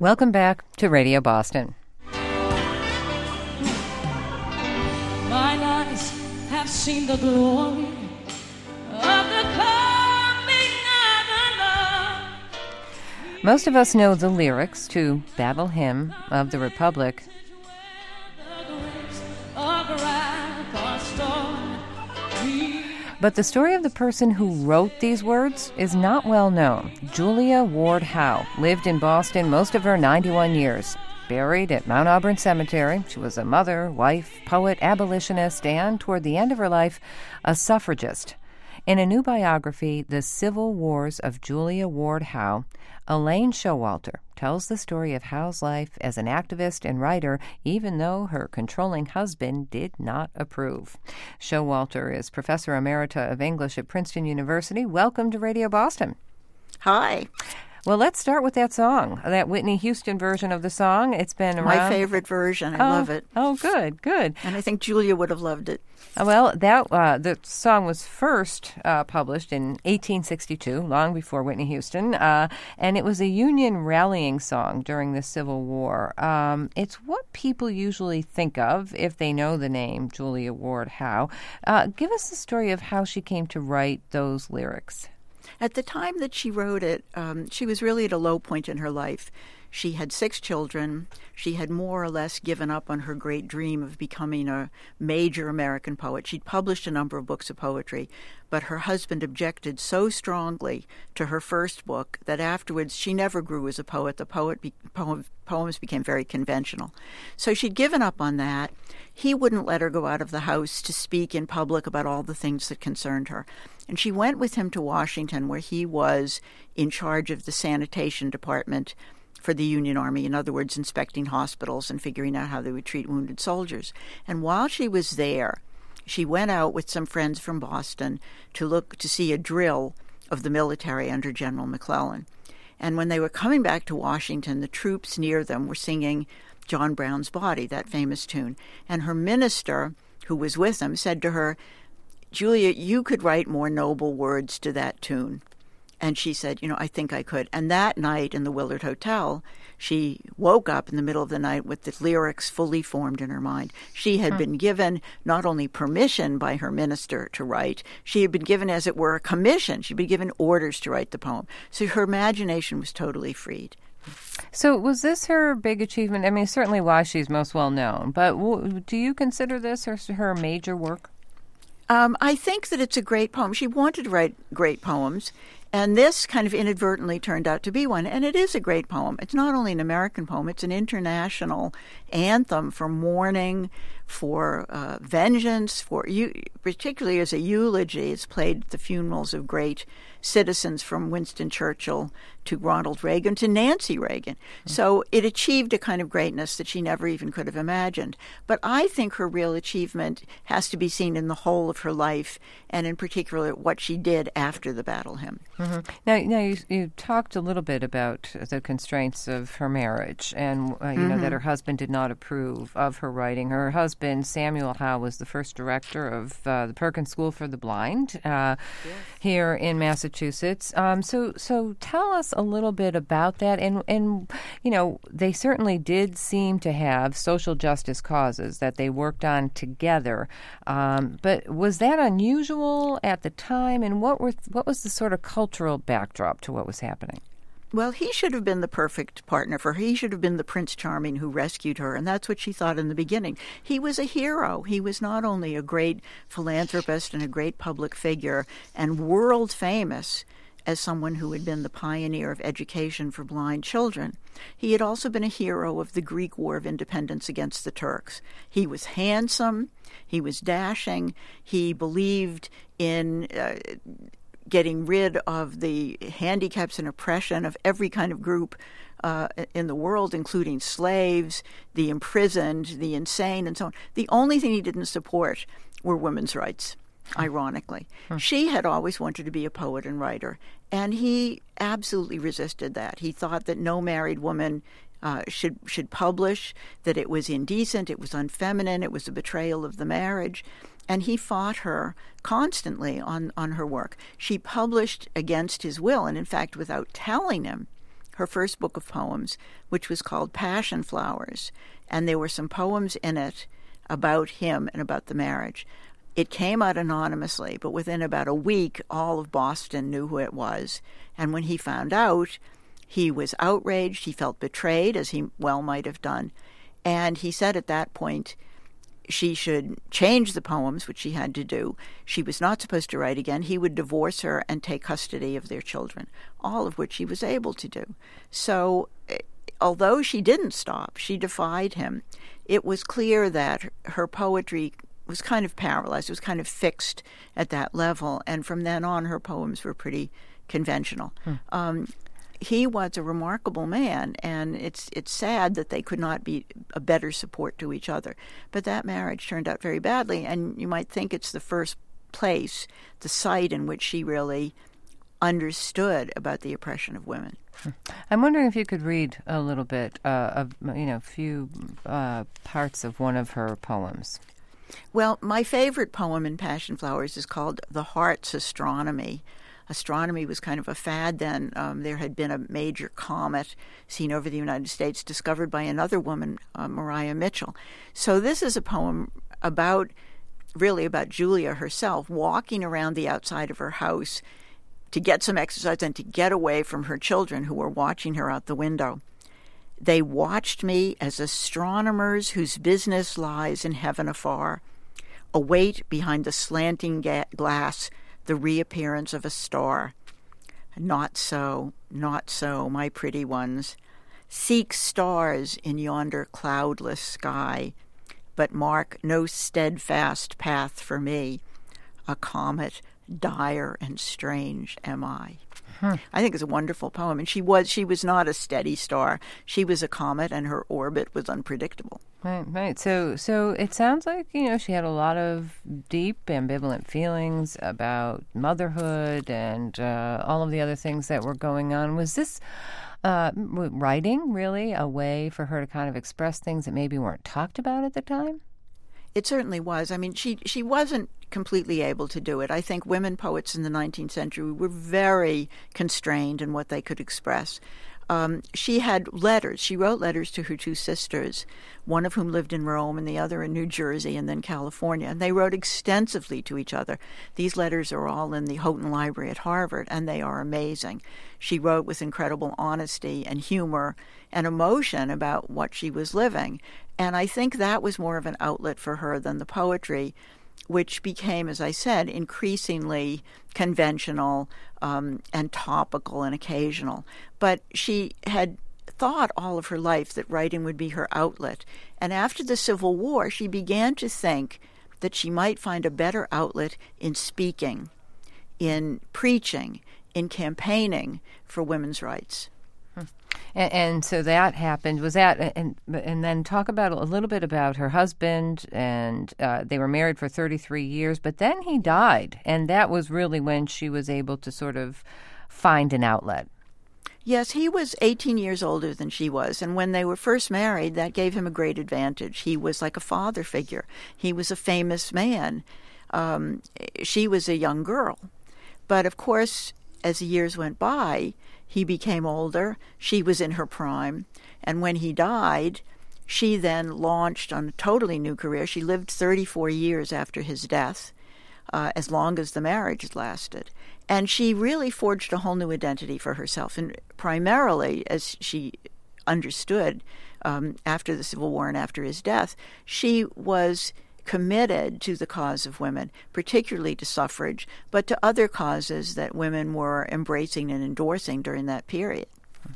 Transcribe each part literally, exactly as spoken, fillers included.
Welcome back to Radio Boston. Mine eyes have seen the glory of the coming of the Lord. Most of us know the lyrics to Battle Hymn of the Republic. But the story of the person who wrote these words is not well known. Julia Ward Howe lived in Boston most of her ninety-one years. Buried at Mount Auburn Cemetery, she was a mother, wife, poet, abolitionist, and, toward the end of her life, a suffragist. In a new biography, The Civil Wars of Julia Ward Howe, Elaine Showalter tells the story of Howe's life as an activist and writer, even though her controlling husband did not approve. Showalter is Professor Emerita of English at Princeton University. Welcome to Radio Boston. Hi. Well, let's start with that song, that Whitney Houston version of the song. It's been around. My favorite version. I oh, love it. Oh, good, good. And I think Julia would have loved it. Well, that uh, the song was first uh, published in eighteen sixty-two, long before Whitney Houston, uh, and it was a Union rallying song during the Civil War. Um, it's what people usually think of if they know the name Julia Ward Howe. Uh, give us the story of how she came to write those lyrics. At the time that she wrote it, um, she was really at a low point in her life. She had six children. She had more or less given up on her great dream of becoming a major American poet. She'd published a number of books of poetry, but her husband objected so strongly to her first book that afterwards she never grew as a poet. The poet be- poem, poems became very conventional. So she'd given up on that. He wouldn't let her go out of the house to speak in public about all the things that concerned her. And she went with him to Washington, where he was in charge of the sanitation department for the Union Army, in other words, inspecting hospitals and figuring out how they would treat wounded soldiers. And while she was there, she went out with some friends from Boston to look to see a drill of the military under General McClellan. And when they were coming back to Washington, the troops near them were singing John Brown's Body, that famous tune. And her minister, who was with them, said to her, "Julia, you could write more noble words to that tune." And she said, you know, I think I could. And that night in the Willard Hotel, she woke up in the middle of the night with the lyrics fully formed in her mind. She had hmm. been given not only permission by her minister to write, she had been given, as it were, a commission. She'd been given orders to write the poem. So her imagination was totally freed. So was this her big achievement? I mean, certainly why she's most well known. But w- do you consider this her, her major work? Um, I think that it's a great poem. She wanted to write great poems. And this kind of inadvertently turned out to be one. And it is a great poem. It's not only an American poem, it's an international anthem for mourning, for uh, vengeance, for you, particularly as a eulogy. It's played at the funerals of great citizens, from Winston Churchill to Ronald Reagan to Nancy Reagan. Mm-hmm. So it achieved a kind of greatness that she never even could have imagined. But I think her real achievement has to be seen in the whole of her life, and in particular what she did after the Battle Hymn. Mm-hmm. Now, now you, you talked a little bit about the constraints of her marriage, and uh, you mm-hmm. know that her husband did not approve of her writing. Her husband, Samuel Howe, was the first director of uh, the Perkins School for the Blind uh, yes. here in Massachusetts. Um, so, so tell us a little bit about that. And, and you know, they certainly did seem to have social justice causes that they worked on together. Um, but was that unusual at the time? And what were what was the sort of cultural backdrop to what was happening? Well, he should have been the perfect partner for her. He should have been the Prince Charming who rescued her, and that's what she thought in the beginning. He was a hero. He was not only a great philanthropist and a great public figure and world famous as someone who had been the pioneer of education for blind children, he had also been a hero of the Greek War of Independence against the Turks. He was handsome. He was dashing. He believed in Uh, getting rid of the handicaps and oppression of every kind of group uh, in the world, including slaves, the imprisoned, the insane, and so on. The only thing he didn't support were women's rights, ironically. Hmm. She had always wanted to be a poet and writer, and he absolutely resisted that. He thought that no married woman Uh, should should publish, that it was indecent, it was unfeminine, it was a betrayal of the marriage. And he fought her constantly on, on her work. She published against his will, and in fact, without telling him her first book of poems, which was called Passion Flowers, and there were some poems in it about him and about the marriage. It came out anonymously, but within about a week, all of Boston knew who it was. And when he found out, he was outraged. He felt betrayed, as he well might have done. And he said at that point she should change the poems, which she had to do. She was not supposed to write again. He would divorce her and take custody of their children, all of which he was able to do. So although she didn't stop, she defied him. It was clear that her poetry was kind of paralyzed. It was kind of fixed at that level. And from then on, her poems were pretty conventional. Hmm. Um, he was a remarkable man, and it's it's sad that they could not be a better support to each other. But that marriage turned out very badly, and you might think it's the first place, the site in which she really understood about the oppression of women. I'm wondering if you could read a little bit uh, of, you know, a few uh, parts of one of her poems. Well, my favorite poem in Passion Flowers is called The Heart's Astronomy. Astronomy was kind of a fad then. Um, there had been a major comet seen over the United States discovered by another woman, uh, Maria Mitchell. So this is a poem about, really about Julia herself, walking around the outside of her house to get some exercise and to get away from her children who were watching her out the window. They watched me as astronomers whose business lies in heaven afar, await behind the slanting ga- glass the reappearance of a star. Not so, not so, my pretty ones. Seek stars in yonder cloudless sky, but mark no steadfast path for me. A comet, dire and strange am I. Hmm. I think it's a wonderful poem. And she was she was not a steady star. She was a comet, and her orbit was unpredictable. Right, right. So, so it sounds like, you know, she had a lot of deep, ambivalent feelings about motherhood and uh, all of the other things that were going on. Was this uh, writing really a way for her to kind of express things that maybe weren't talked about at the time? It certainly was. I mean, she she wasn't completely able to do it. I think women poets in the nineteenth century were very constrained in what they could express. Um, she had letters. She wrote letters to her two sisters, one of whom lived in Rome and the other in New Jersey and then California. And they wrote extensively to each other. These letters are all in the Houghton Library at Harvard, and they are amazing. She wrote with incredible honesty and humor and emotion about what she was living. And I think that was more of an outlet for her than the poetry, which became, as I said, increasingly conventional um, and topical and occasional. But she had thought all of her life that writing would be her outlet. And after the Civil War, she began to think that she might find a better outlet in speaking, in preaching, in campaigning for women's rights. And, and so that happened. Was that and and then talk about a little bit about her husband, and uh, they were married for thirty-three years, but then he died, and that was really when she was able to sort of find an outlet. Yes, he was eighteen years older than she was, and when they were first married, that gave him a great advantage. He was like a father figure. He was a famous man. Um, she was a young girl. But of course, as the years went by, he became older. She was in her prime. And when he died, she then launched on a totally new career. She lived thirty-four years after his death, uh, as long as the marriage lasted. And she really forged a whole new identity for herself. And primarily, as she understood um, after the Civil War and after his death, she was committed to the cause of women, particularly to suffrage, but to other causes that women were embracing and endorsing during that period.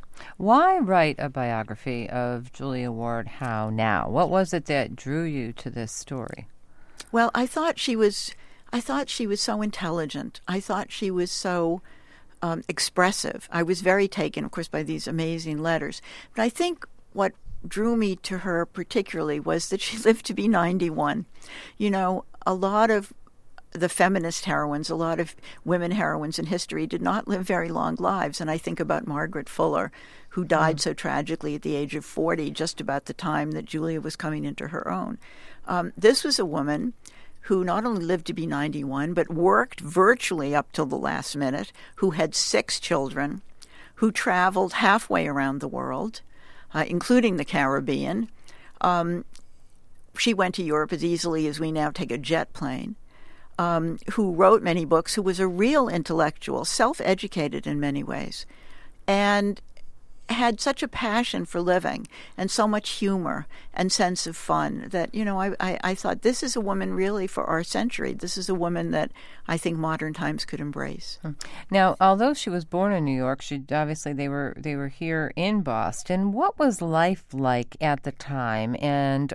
Why write a biography of Julia Ward Howe now? What was it that drew you to this story? Well, I thought she was I thought she was so intelligent. I thought she was so um, expressive. I was very taken, of course, by these amazing letters. But I think what drew me to her particularly was that she lived to be ninety-one. You know, a lot of the feminist heroines, a lot of women heroines in history did not live very long lives. And I think about Margaret Fuller, who died mm. so tragically at the age of forty, just about the time that Julia was coming into her own. Um, this was a woman who not only lived to be ninety-one, but worked virtually up till the last minute, who had six children, who traveled halfway around the world, uh, including the Caribbean. Um, she went to Europe as easily as we now take a jet plane. Um, who wrote many books, who was a real intellectual, self-educated in many ways, and had such a passion for living and so much humor and sense of fun that, you know, I, I, I thought this is a woman really for our century. This is a woman that I think modern times could embrace. Now, although she was born in New York, she obviously they were they were here in Boston. What was life like at the time? And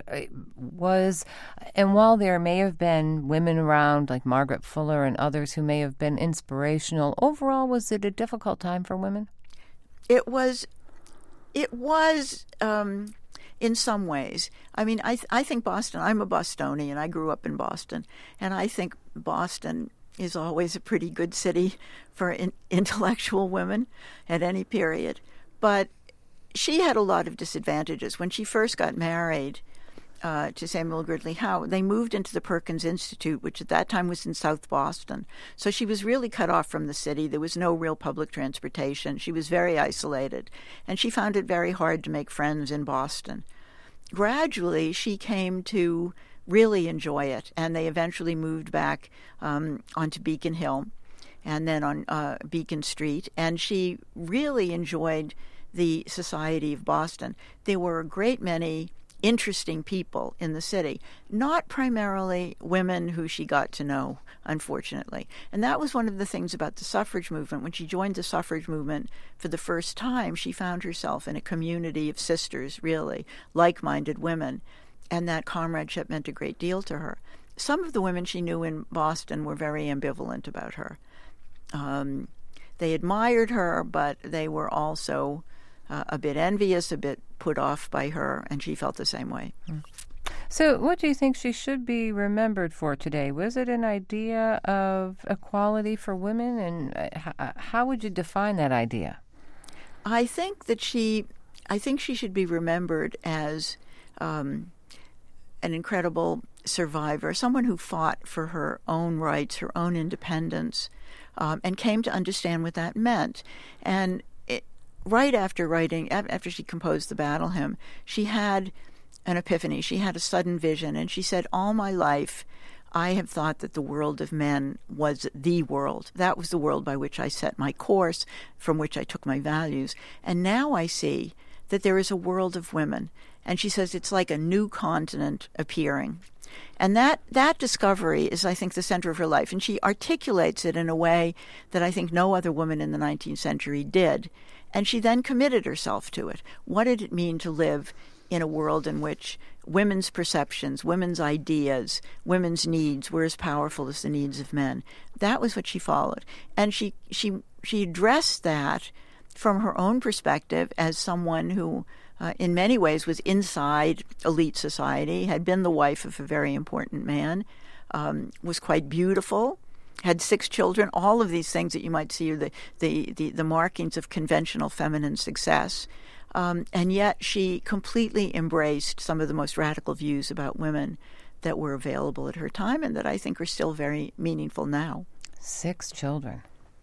was and while there may have been women around like Margaret Fuller and others who may have been inspirational, overall, was it a difficult time for women? It was. It was, um, in some ways. I mean, I th- I think Boston, I'm a Bostonian. I grew up in Boston. And I think Boston is always a pretty good city for in- intellectual women at any period. But she had a lot of disadvantages. When she first got married uh, to Samuel Gridley Howe, they moved into the Perkins Institute, which at that time was in South Boston. So she was really cut off from the city. There was no real public transportation. She was very isolated, and she found it very hard to make friends in Boston. Gradually, she came to really enjoy it, and they eventually moved back um, onto Beacon Hill and then on uh, Beacon Street, and she really enjoyed the society of Boston. There were a great many interesting people in the city, not primarily women who she got to know, unfortunately. And that was one of the things about the suffrage movement. When she joined the suffrage movement for the first time, she found herself in a community of sisters, really, like-minded women, and that comradeship meant a great deal to her. Some of the women she knew in Boston were very ambivalent about her. Um, they admired her, but they were also Uh, a bit envious, a bit put off by her, and she felt the same way. So what do you think she should be remembered for today? Was it an idea of equality for women, and uh, how would you define that idea? I think that she, I think she should be remembered as um, an incredible survivor, someone who fought for her own rights, her own independence, um, and came to understand what that meant. And right after writing, after she composed the Battle Hymn, she had an epiphany. She had a sudden vision, and she said, all my life, I have thought that the world of men was the world. That was the world by which I set my course, from which I took my values. And now I see that there is a world of women. And she says it's like a new continent appearing. And that, that discovery is, I think, the center of her life. And she articulates it in a way that I think no other woman in the nineteenth century did. And she then committed herself to it. What did it mean to live in a world in which women's perceptions, women's ideas, women's needs were as powerful as the needs of men? That was what she followed. And she she she addressed that from her own perspective as someone who, uh, in many ways, was inside elite society, had been the wife of a very important man, um, was quite beautiful, had six children. All of these things that you might see are the, the, the, the markings of conventional feminine success. Um, and yet she completely embraced some of the most radical views about women that were available at her time and that I think are still very meaningful now. Six children.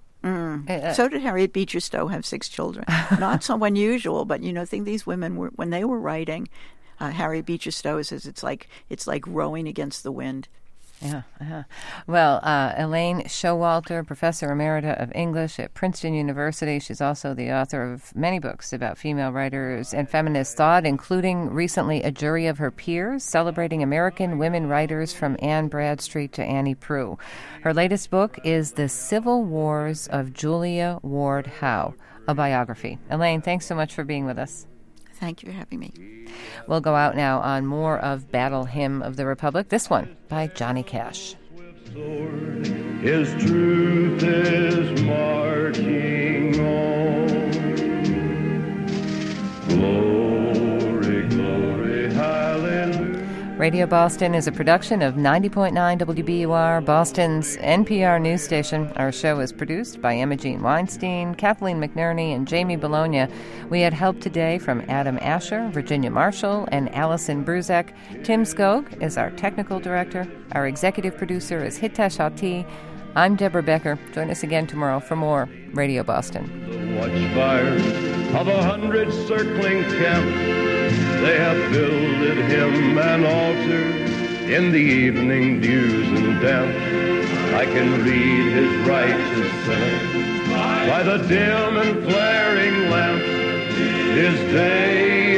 Mm. Uh, so did Harriet Beecher Stowe have six children. Not so unusual, but, you know, I think these women were, when they were writing, uh, Harriet Beecher Stowe says it's like it's like rowing against the wind. Yeah. Uh-huh. Well, uh, Elaine Showalter, Professor Emerita of English at Princeton University. She's also the author of many books about female writers and feminist thought, including recently A Jury of Her Peers, celebrating American women writers from Anne Bradstreet to Annie Proulx. Her latest book is The Civil Wars of Julia Ward Howe, a biography. Elaine, thanks so much for being with us. Thank you for having me. We'll go out now on more of Battle Hymn of the Republic, this one by Johnny Cash. His truth is marching on. Glory, glory, hallelujah. Radio Boston is a production of ninety point nine W B U R, Boston's N P R news station. Our show is produced by Emma Jean Weinstein, Kathleen McNerney, and Jamie Bologna. We had help today from Adam Asher, Virginia Marshall, and Allison Bruzek. Tim Skog is our technical director. Our executive producer is Hitesh Ati. I'm Deborah Becker. Join us again tomorrow for more Radio Boston. watchfires of a hundred circling camps. They have builded him an altar in the evening dews and damps. I can read his righteous sentence by the dim and flaring lamps. His day